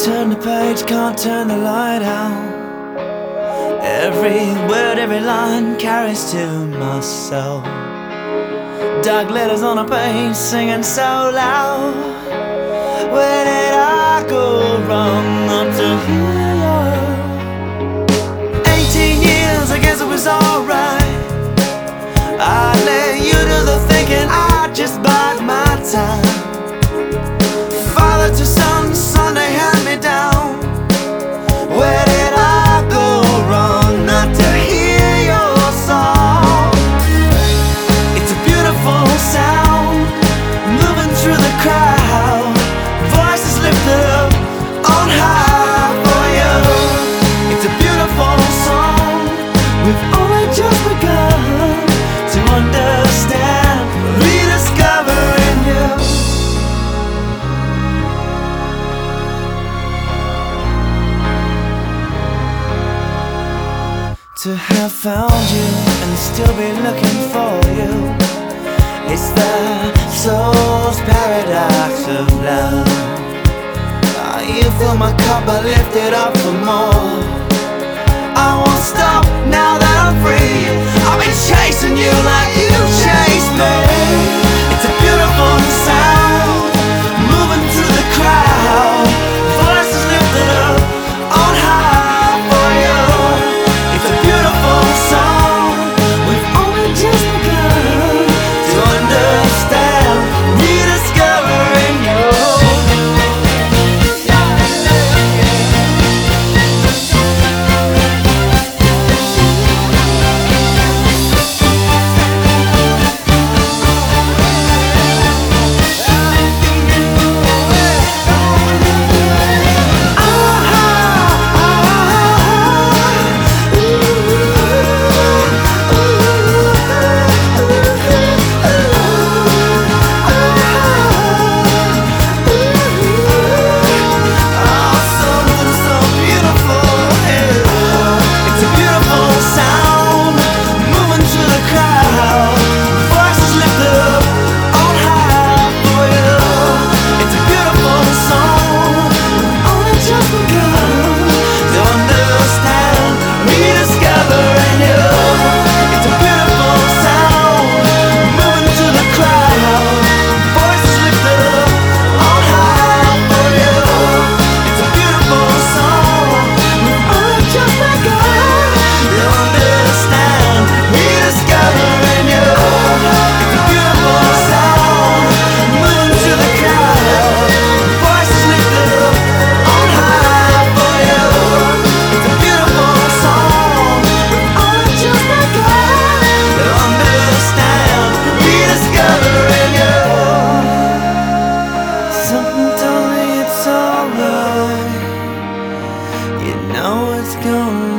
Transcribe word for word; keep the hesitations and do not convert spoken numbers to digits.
turn the page, can't turn the light out. Every word, every line carries to my soul. Dark letters on a page, singing so loud. Where did I go wrong not to hear you? Eighteen years, I guess it was alright. I let you do the thinking, I just bide my time. Father to son, Sunday hand me down. Where did I go wrong not to hear your song? It's a beautiful sound, moving through the crowd. Voices lifted up on high for you. It's a beautiful song, we've only just begun to understand, rediscovering you. To have found you and still be looking for you, it's the soul's paradox of love. Ah, you fill my cup, I lift it up for more. I won't stop now that I'm free. I've been chasing you like you chased me. It's a beautiful sound, moving through the crowd. Voices lifted up on high for you. It's a beautiful song, we've only just begun to understand, rediscovering you. Something told me it's alright. You know it's gonna